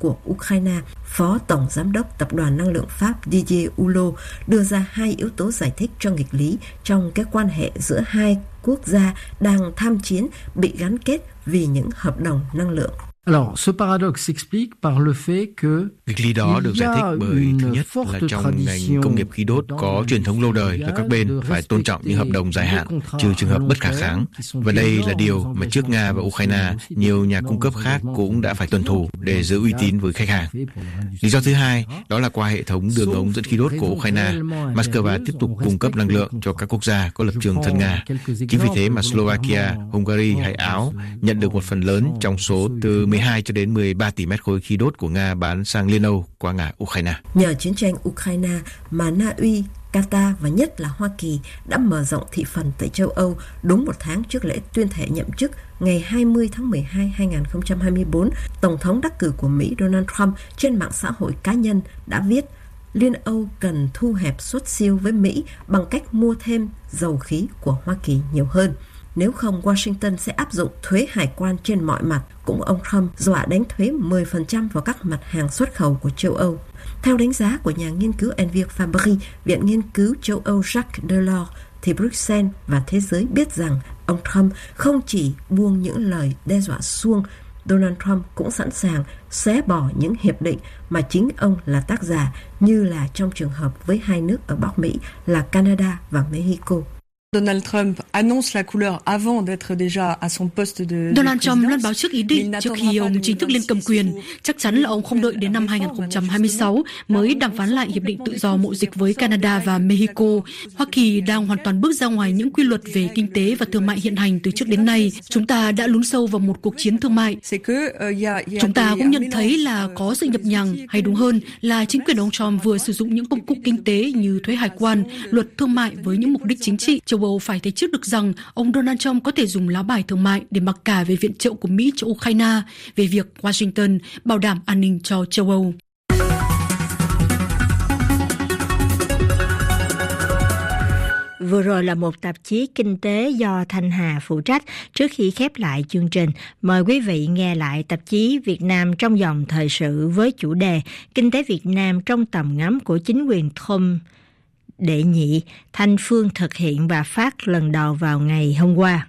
của Ukraine, Phó Tổng Giám đốc Tập đoàn Năng lượng Pháp Didier Hulot đưa ra hai yếu tố giải thích cho nghịch lý trong cái quan hệ giữa hai quốc gia đang tham chiến bị gắn kết vì những hợp đồng năng lượng. Alors, ce paradoxe s'explique par le fait que nghịch lý đó được giải thích bởi thứ nhất là trong ngành công nghiệp khí đốt có truyền thống lâu đời là các bên phải tôn trọng những hợp đồng dài hạn, trừ trường hợp bất khả kháng. Và đây là điều mà trước Nga và Ukraine, nhiều nhà cung cấp khác cũng đã phải tuân thủ để giữ uy tín với khách hàng. Lý do thứ hai đó là qua hệ thống đường ống dẫn khí đốt của Ukraine, Moscow tiếp tục cung cấp năng lượng cho các quốc gia có lập trường thân Nga. Chính vì thế mà Slovakia, Hungary hay Áo nhận được một phần lớn trong số từ mười hai cho đến mười ba tỷ mét khối khí đốt của Nga bán sang Liên Âu qua ngã Ukraine. Nhờ chiến tranh Ukraine mà Na Uy, Qatar và nhất là Hoa Kỳ đã mở rộng thị phần tại châu Âu đúng một tháng trước lễ tuyên thệ nhậm chức ngày hai mươi tháng mười hai năm hai nghìn không trăm hai mươi tư. Tổng thống đắc cử của Mỹ Donald Trump trên mạng xã hội cá nhân đã viết Liên Âu cần thu hẹp xuất siêu với Mỹ bằng cách mua thêm dầu khí của Hoa Kỳ nhiều hơn. Nếu không, Washington sẽ áp dụng thuế hải quan trên mọi mặt. Cũng ông Trump dọa đánh thuế mười phần trăm vào các mặt hàng xuất khẩu của châu Âu. Theo đánh giá của nhà nghiên cứu Envir Fabry, Viện Nghiên cứu châu Âu Jacques Delors, thì Bruxelles và thế giới biết rằng ông Trump không chỉ buông những lời đe dọa suông, Donald Trump cũng sẵn sàng xé bỏ những hiệp định mà chính ông là tác giả, như là trong trường hợp với hai nước ở Bắc Mỹ là Canada và Mexico. Donald Trump annonce la couleur avant d'être déjà à son poste de Donald Trump luôn báo trước ý định trước khi ông chính thức lên cầm quyền. Chắc chắn là ông không đợi đến năm hai nghìn không trăm hai mươi sáu mới đàm phán lại hiệp định tự do mậu dịch với Canada và Mexico. Hoa Kỳ đang hoàn toàn bước ra ngoài những quy luật về kinh tế và thương mại hiện hành từ trước đến nay. Chúng ta đã lún sâu vào một cuộc chiến thương mại. Chúng ta cũng nhận thấy là có sự nhập nhằng, hay đúng hơn là chính quyền ông Trump vừa sử dụng những công cụ kinh tế như thuế hải quan, luật thương mại với những mục đích chính trị. Châu Âu phải thấy trước được rằng ông Donald Trump có thể dùng lá bài thương mại để mặc cả về viện trợ của Mỹ cho Ukraine, về việc Washington bảo đảm an ninh cho châu Âu. Vừa rồi là một tạp chí kinh tế do Thanh Hà phụ trách. Trước khi khép lại chương trình, mời quý vị nghe lại tạp chí Việt Nam trong dòng thời sự với chủ đề Kinh tế Việt Nam trong tầm ngắm của chính quyền Trump đệ nhị, Thanh Phương thực hiện và phát lần đầu vào ngày hôm qua.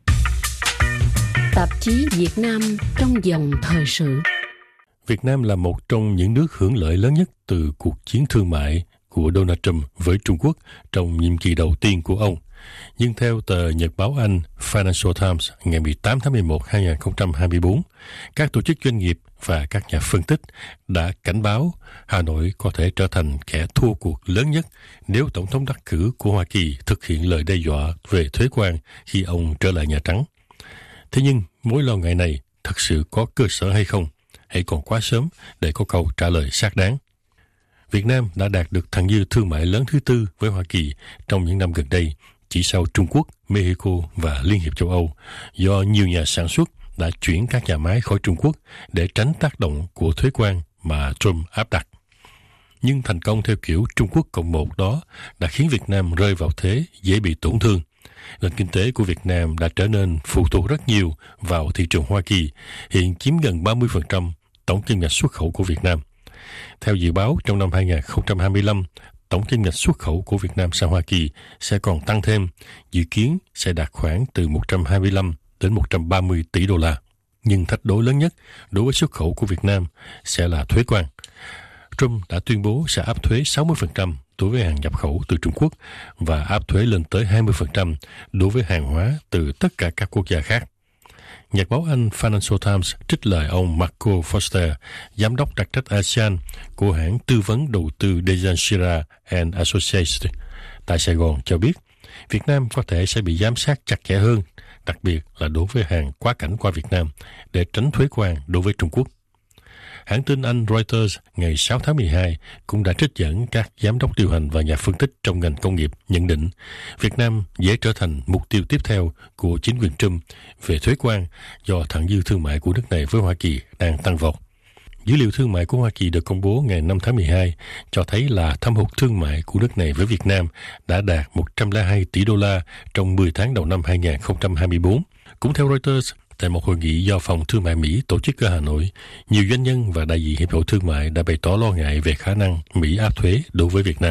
Tạp chí Việt Nam trong dòng thời sự. Việt Nam là một trong những nước hưởng lợi lớn nhất từ cuộc chiến thương mại của Donald Trump với Trung Quốc trong nhiệm kỳ đầu tiên của ông. Nhưng theo tờ Nhật báo Anh Financial Times ngày mười tám tháng mười một năm hai nghìn không trăm hai mươi tư, các tổ chức doanh nghiệp và các nhà phân tích đã cảnh báo Hà Nội có thể trở thành kẻ thua cuộc lớn nhất nếu Tổng thống đắc cử của Hoa Kỳ thực hiện lời đe dọa về thuế quan khi ông trở lại Nhà Trắng. Thế nhưng mối lo ngại này thật sự có cơ sở hay không? Hãy còn quá sớm để có câu trả lời xác đáng. Việt Nam đã đạt được thặng dư thương mại lớn thứ tư với Hoa Kỳ trong những năm gần đây, chỉ sau Trung Quốc, Mexico và Liên hiệp châu Âu, do nhiều nhà sản xuất đã chuyển các nhà máy khỏi Trung Quốc để tránh tác động của thuế quan mà Trump áp đặt. Nhưng thành công theo kiểu Trung Quốc cộng một đó đã khiến Việt Nam rơi vào thế dễ bị tổn thương. Nền kinh tế của Việt Nam đã trở nên phụ thuộc rất nhiều vào thị trường Hoa Kỳ, hiện chiếm gần ba mươi phần trăm tổng kim ngạch xuất khẩu của Việt Nam. Theo dự báo, trong năm hai nghìn không trăm hai mươi lăm, tổng kim ngạch xuất khẩu của Việt Nam sang Hoa Kỳ sẽ còn tăng thêm, dự kiến sẽ đạt khoảng từ một trăm hai mươi lăm đến một trăm ba mươi tỷ đô la. Nhưng thách đố lớn nhất đối với xuất khẩu của Việt Nam sẽ là thuế quan. Trump đã tuyên bố sẽ áp thuế sáu mươi phần trăm đối với hàng nhập khẩu từ Trung Quốc và áp thuế lên tới hai mươi phần trăm đối với hàng hóa từ tất cả các quốc gia khác. Nhật báo Anh Financial Times trích lời ông Marco Foster, giám đốc đặc trách a sê an của hãng tư vấn đầu tư Dejanshira and Associates tại Sài Gòn cho biết, Việt Nam có thể sẽ bị giám sát chặt chẽ hơn, đặc biệt là đối với hàng quá cảnh qua Việt Nam, để tránh thuế quan đối với Trung Quốc. Hãng tin Anh Reuters ngày sáu tháng mười hai cũng đã trích dẫn các giám đốc điều hành và nhà phân tích trong ngành công nghiệp nhận định Việt Nam dễ trở thành mục tiêu tiếp theo của chính quyền Trump về thuế quan do thặng dư thương mại của nước này với Hoa Kỳ đang tăng vọt. Dữ liệu thương mại của Hoa Kỳ được công bố ngày năm tháng mười hai cho thấy là thâm hụt thương mại của nước này với Việt Nam đã đạt một trăm lẻ hai tỷ đô la trong mười tháng đầu năm hai nghìn không trăm hai mươi tư. Cũng theo Reuters, tại một hội nghị do Phòng Thương mại Mỹ tổ chức ở Hà Nội, nhiều doanh nhân và đại diện Hiệp hội Thương mại đã bày tỏ lo ngại về khả năng Mỹ áp thuế đối với Việt Nam.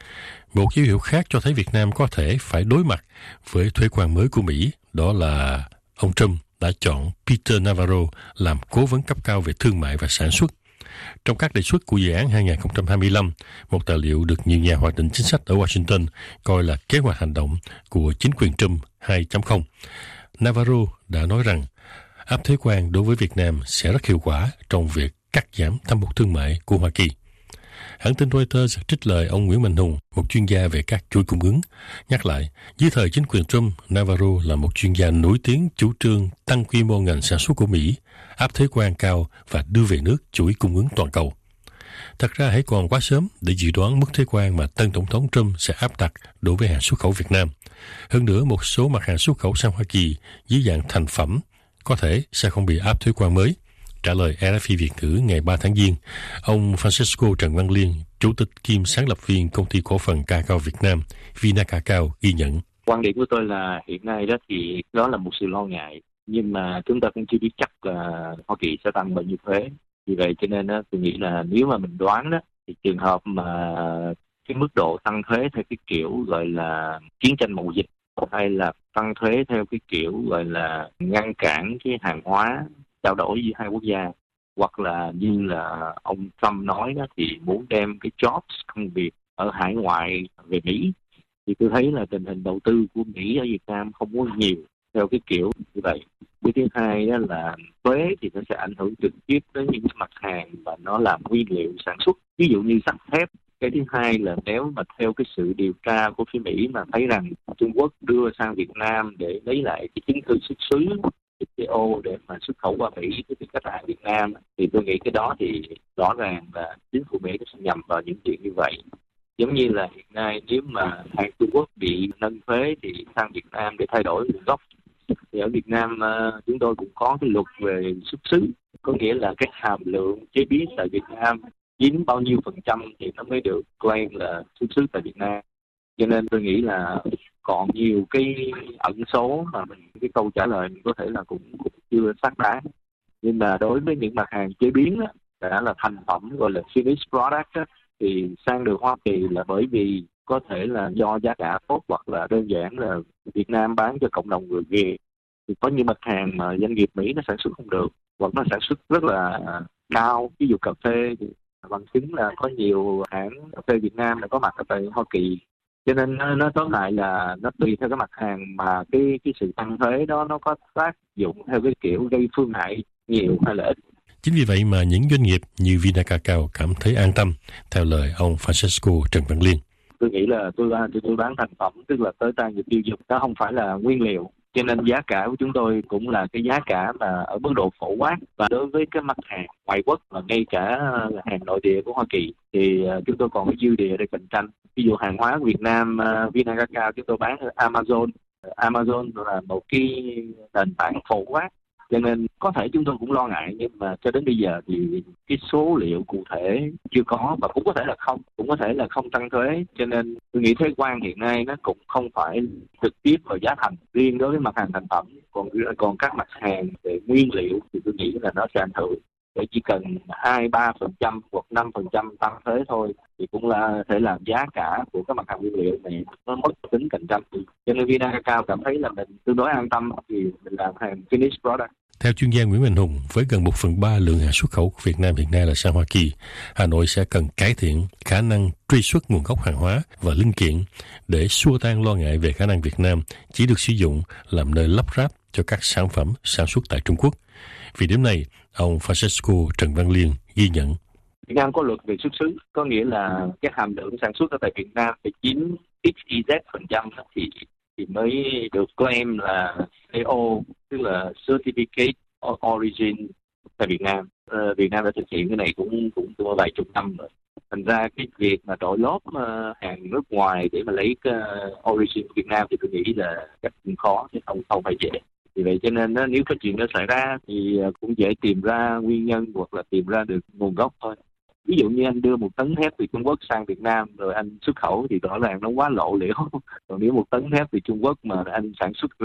Một dấu hiệu khác cho thấy Việt Nam có thể phải đối mặt với thuế quan mới của Mỹ, đó là ông Trump đã chọn Peter Navarro làm cố vấn cấp cao về thương mại và sản xuất. Trong các đề xuất của dự án hai không hai lăm, một tài liệu được nhiều nhà hoạch định chính sách ở Washington coi là kế hoạch hành động của chính quyền Trump hai chấm không, Navarro đã nói rằng áp thuế quan đối với Việt Nam sẽ rất hiệu quả trong việc cắt giảm thâm hụt thương mại của Hoa Kỳ. Hãng tin Reuters trích lời ông Nguyễn Mạnh Hùng, một chuyên gia về các chuỗi cung ứng, nhắc lại, dưới thời chính quyền Trump, Navarro là một chuyên gia nổi tiếng chủ trương tăng quy mô ngành sản xuất của Mỹ, áp thuế quan cao và đưa về nước chuỗi cung ứng toàn cầu. Thật ra hãy còn quá sớm để dự đoán mức thuế quan mà tân tổng thống Trump sẽ áp đặt đối với hàng xuất khẩu Việt Nam. Hơn nữa, một số mặt hàng xuất khẩu sang Hoa Kỳ dưới dạng thành phẩm có thể sẽ không bị áp thuế quan mới. Trả lời rờ ép i Việt ngữ ngày ba tháng Giêng, ông Francisco Trần Văn Liên, chủ tịch kiêm sáng lập viên công ty cổ phần Cacao Việt Nam, Vinacacao, ghi nhận. Quan điểm của tôi là hiện nay đó thì đó là một sự lo ngại, nhưng mà chúng ta cũng chưa biết chắc là Hoa Kỳ sẽ tăng bao nhiêu thuế. Vì vậy cho nên đó, tôi nghĩ là nếu mà mình đoán đó, thì trường hợp mà cái mức độ tăng thuế theo cái kiểu gọi là chiến tranh mậu dịch, hay là tăng thuế theo cái kiểu gọi là ngăn cản cái hàng hóa trao đổi giữa hai quốc gia, hoặc là như là ông Trump nói đó thì muốn đem cái jobs công việc ở hải ngoại về Mỹ, thì tôi thấy là tình hình đầu tư của Mỹ ở Việt Nam không có nhiều theo cái kiểu như vậy. Cái thứ hai đó là thuế thì nó sẽ ảnh hưởng trực tiếp đến những mặt hàng mà nó làm nguyên liệu sản xuất, ví dụ như sắt thép. Cái thứ hai là nếu mà theo cái sự điều tra của phía Mỹ mà thấy rằng Trung Quốc đưa sang Việt Nam để lấy lại cái chứng thư xuất xứ vê tê o để mà xuất khẩu qua Mỹ với các hàng Việt Nam, thì tôi nghĩ cái đó thì rõ ràng là chính phủ Mỹ sẽ nhằm vào những chuyện như vậy. Giống như là hiện nay nếu mà hàng Trung Quốc bị nâng thuế thì sang Việt Nam để thay đổi nguồn gốc, thì ở Việt Nam uh, chúng tôi cũng có cái luật về xuất xứ, có nghĩa là cái hàm lượng chế biến tại Việt Nam chiếm bao nhiêu phần trăm thì nó mới được claim là xuất xứ tại Việt Nam. Cho nên tôi nghĩ là còn nhiều cái ẩn số mà mình cái câu trả lời mình có thể là cũng, cũng chưa xác đáng. Nhưng mà đối với những mặt hàng chế biến đó, đã là thành phẩm gọi là finished product đó, thì sang được Hoa Kỳ là bởi vì có thể là do giá cả tốt, hoặc là đơn giản là Việt Nam bán cho cộng đồng người Việt. Thì có những mặt hàng mà doanh nghiệp Mỹ nó sản xuất không được, hoặc nó sản xuất rất là cao, ví dụ cà phê thì bằng chứng là có nhiều hãng cà phê Việt Nam đã có mặt ở tại Hoa Kỳ. Cho nên nó, nó tóm lại là nó tùy theo cái mặt hàng mà cái cái sự tăng thuế đó nó có tác dụng theo cái kiểu gây phương hại nhiều hay là ít. Chính vì vậy mà những doanh nghiệp như Vinacacao cảm thấy an tâm, theo lời ông Francisco Trần Văn Liên. Tôi nghĩ là tôi tôi, tôi bán thành phẩm, tức là tới tay người tiêu dùng, đó không phải là nguyên liệu. Cho nên giá cả của chúng tôi cũng là cái giá cả mà ở mức độ phổ quát, và đối với cái mặt hàng ngoại quốc và ngay cả hàng nội địa của Hoa Kỳ thì chúng tôi còn có dư địa để cạnh tranh. Ví dụ hàng hóa của Việt Nam, Vinacacao chúng tôi bán ở Amazon. Amazon là một cái nền tảng phổ quát, cho nên có thể chúng tôi cũng lo ngại, nhưng mà cho đến bây giờ thì cái số liệu cụ thể chưa có, và cũng có thể là không, cũng có thể là không tăng thuế. Cho nên tôi nghĩ thuế quan hiện nay nó cũng không phải trực tiếp vào giá thành riêng đối với mặt hàng thành phẩm, còn còn các mặt hàng về nguyên liệu thì tôi nghĩ là nó sẽ ảnh hưởng. Để chỉ cần hai ba phần trăm hoặc năm phần trăm tăng thuế thôi thì cũng là thể làm giá cả của các mặt hàng nguyên liệu này nó mất tính cạnh tranh. Cho nên Vinacacao cảm thấy là mình tương đối an tâm vì mình làm hàng finished product. Theo chuyên gia Nguyễn Mạnh Hùng, với gần một phần ba lượng hàng xuất khẩu của Việt Nam hiện nay là sang Hoa Kỳ, Hà Nội sẽ cần cải thiện khả năng truy xuất nguồn gốc hàng hóa và linh kiện để xua tan lo ngại về khả năng Việt Nam chỉ được sử dụng làm nơi lắp ráp cho các sản phẩm sản xuất tại Trung Quốc. Vì điểm này, ông Francisco Trần Văn Liên ghi nhận. Việt Nam có luật về xuất xứ, có nghĩa là cái hàm lượng sản xuất ở tại Việt Nam phải chiếm ích i zét phần trăm thì thì mới được claim là xê o, tức là Certificate of Origin tại Việt Nam. Uh, Việt Nam đã thực hiện cái này cũng cũng từ vài chục năm rồi. Thành ra cái việc mà đội lốt uh, hàng nước ngoài để mà lấy cái uh, origin của Việt Nam thì tôi nghĩ là cách cũng khó, chứ không không phải dễ. Vì vậy cho nên uh, nếu cái chuyện đó xảy ra thì uh, cũng dễ tìm ra nguyên nhân hoặc là tìm ra được nguồn gốc thôi. Ví dụ như anh đưa một tấn thép từ Trung Quốc sang Việt Nam rồi anh xuất khẩu thì rõ ràng nó quá lộ liễu. Còn nếu một tấn thép từ Trung Quốc mà anh sản xuất ra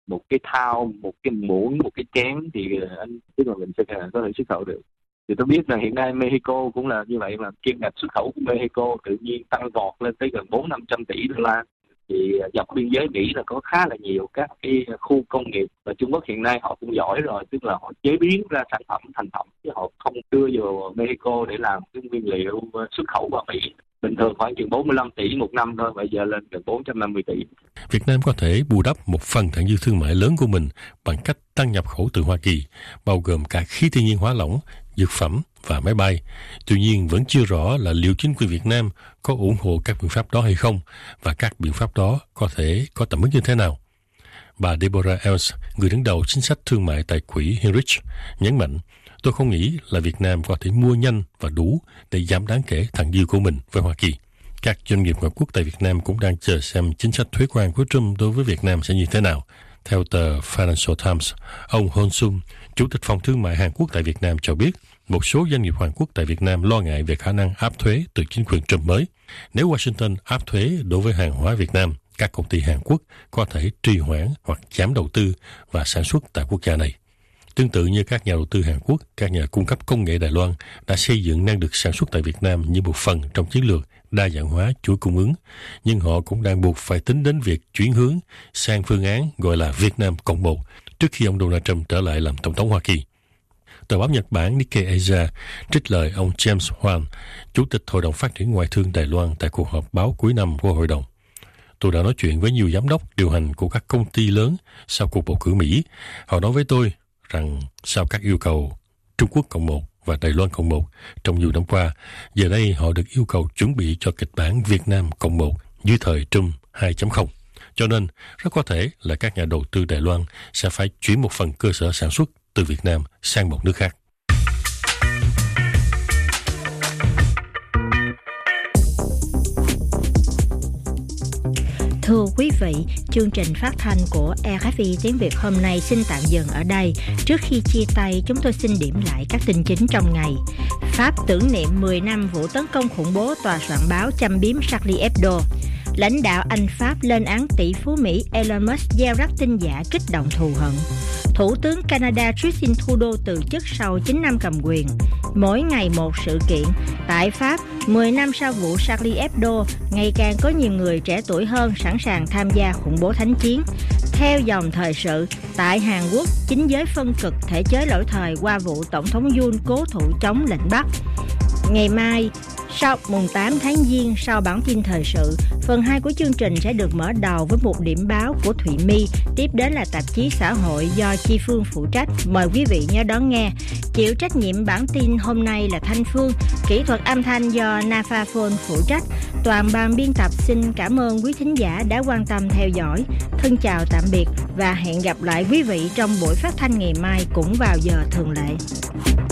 một cái thao, một cái muỗng, một cái chén thì anh biết là mình sẽ có thể xuất khẩu được. Thì tôi biết là hiện nay Mexico cũng là như vậy, là kim ngạch xuất khẩu của Mexico tự nhiên tăng vọt lên tới gần bốn năm trăm tỷ đô la. Thì dọc biên giới Mỹ là có khá là nhiều các cái khu công nghiệp, và Trung Quốc hiện nay họ cũng giỏi rồi, tức là họ chế biến ra sản phẩm thành phẩm chứ họ không đưa vào Mexico để làm cái nguyên liệu xuất khẩu vào Mỹ. Bình thường khoảng chừng bốn mươi lăm tỷ một năm thôi, bây giờ lên gần bốn trăm năm mươi tỷ. Việt Nam có thể bù đắp một phần thặng dư thương mại lớn của mình bằng cách tăng nhập khẩu từ Hoa Kỳ, bao gồm cả khí thiên nhiên hóa lỏng, dược phẩm và máy bay. Tuy nhiên, vẫn chưa rõ là liệu chính quyền Việt Nam có ủng hộ các biện pháp đó hay không, và các biện pháp đó có thể có tầm mức như thế nào. Bà Deborah Els, người đứng đầu chính sách thương mại tại quỹ Heinrich, nhấn mạnh, tôi không nghĩ là Việt Nam có thể mua nhanh và đủ để giảm đáng kể thặng dư của mình với Hoa Kỳ. Các doanh nghiệp ngoại quốc tại Việt Nam cũng đang chờ xem chính sách thuế quan của Trump đối với Việt Nam sẽ như thế nào. Theo tờ Financial Times, ông Hon Sung, Chủ tịch Phòng Thương mại Hàn Quốc tại Việt Nam cho biết, một số doanh nghiệp Hàn Quốc tại Việt Nam lo ngại về khả năng áp thuế từ chính quyền Trump mới. Nếu Washington áp thuế đối với hàng hóa Việt Nam, các công ty Hàn Quốc có thể trì hoãn hoặc giảm đầu tư và sản xuất tại quốc gia này. Tương tự như các nhà đầu tư Hàn Quốc, các nhà cung cấp công nghệ Đài Loan đã xây dựng năng lực sản xuất tại Việt Nam như một phần trong chiến lược đa dạng hóa chuỗi cung ứng, nhưng họ cũng đang buộc phải tính đến việc chuyển hướng sang phương án gọi là Việt Nam Cộng một trước khi ông Donald Trump trở lại làm Tổng thống Hoa Kỳ. Tờ báo Nhật Bản Nikkei Asia trích lời ông James Hwang, Chủ tịch Hội đồng Phát triển Ngoại thương Đài Loan tại cuộc họp báo cuối năm của hội đồng. Tôi đã nói chuyện với nhiều giám đốc điều hành của các công ty lớn sau cuộc bầu cử Mỹ. Họ nói với tôi rằng sau các yêu cầu Trung Quốc Cộng một và Đài Loan Cộng một trong nhiều năm qua, giờ đây họ được yêu cầu chuẩn bị cho kịch bản Việt Nam Cộng một dưới thời Trump hai chấm không. Cho nên, rất có thể là các nhà đầu tư Đài Loan sẽ phải chuyển một phần cơ sở sản xuất từ Việt Nam sang một nước khác. Thưa quý vị, chương trình phát thanh của rờ ép i tiếng Việt hôm nay xin tạm dừng ở đây. Trước khi chia tay, chúng tôi xin điểm lại các tin chính trong ngày. Pháp tưởng niệm mười năm vụ tấn công khủng bố tòa soạn báo châm biếm Charlie Hebdo. Lãnh đạo Anh Pháp lên án tỷ phú Mỹ Elon Musk gieo rắc tin giả kích động thù hận. Thủ tướng Canada Justin Trudeau từ chức sau chín năm cầm quyền. Mỗi ngày một sự kiện. Tại Pháp, mười năm sau vụ Charlie Hebdo, ngày càng có nhiều người trẻ tuổi hơn sẵn sàng tham gia khủng bố thánh chiến. Theo dòng thời sự, tại Hàn Quốc, chính giới phân cực thể chế lỗi thời qua vụ Tổng thống Yoon cố thủ chống lệnh bắt. Ngày mai, sau mùng tám tháng Giêng, sau bản tin thời sự, phần hai của chương trình sẽ được mở đầu với một điểm báo của Thụy My, tiếp đến là tạp chí xã hội do Chi Phương phụ trách. Mời quý vị nhớ đón nghe. Chịu trách nhiệm bản tin hôm nay là Thanh Phương, kỹ thuật âm thanh do Nafaphone phụ trách. Toàn ban biên tập xin cảm ơn quý thính giả đã quan tâm theo dõi. Thân chào tạm biệt và hẹn gặp lại quý vị trong buổi phát thanh ngày mai cũng vào giờ thường lệ.